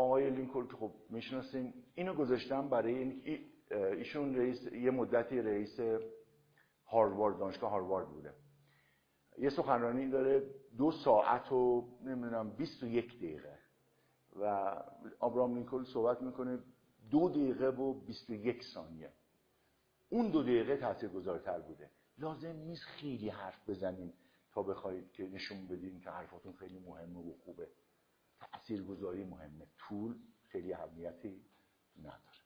آقای لینکلن که خب میشناسین، اینو گذاشتم برای اینکه ایشون رئیس یه مدتی رئیس هاروارد، دانشگاه هاروارد بوده. یه سخنرانی داره 2 ساعت و نمیدونم 21 دقیقه و ابراهام لینکلن صحبت میکنه 2 دقیقه و 21 ثانیه. اون 2 دقیقه تاثیرگذارتر بوده. لازم نیست خیلی حرف بزنین تا بخواید که نشون بدین که حرفاتون خیلی مهمه و خوبه. تاثیرگذاری مهمه، طول خیلی اهمیتی نداره.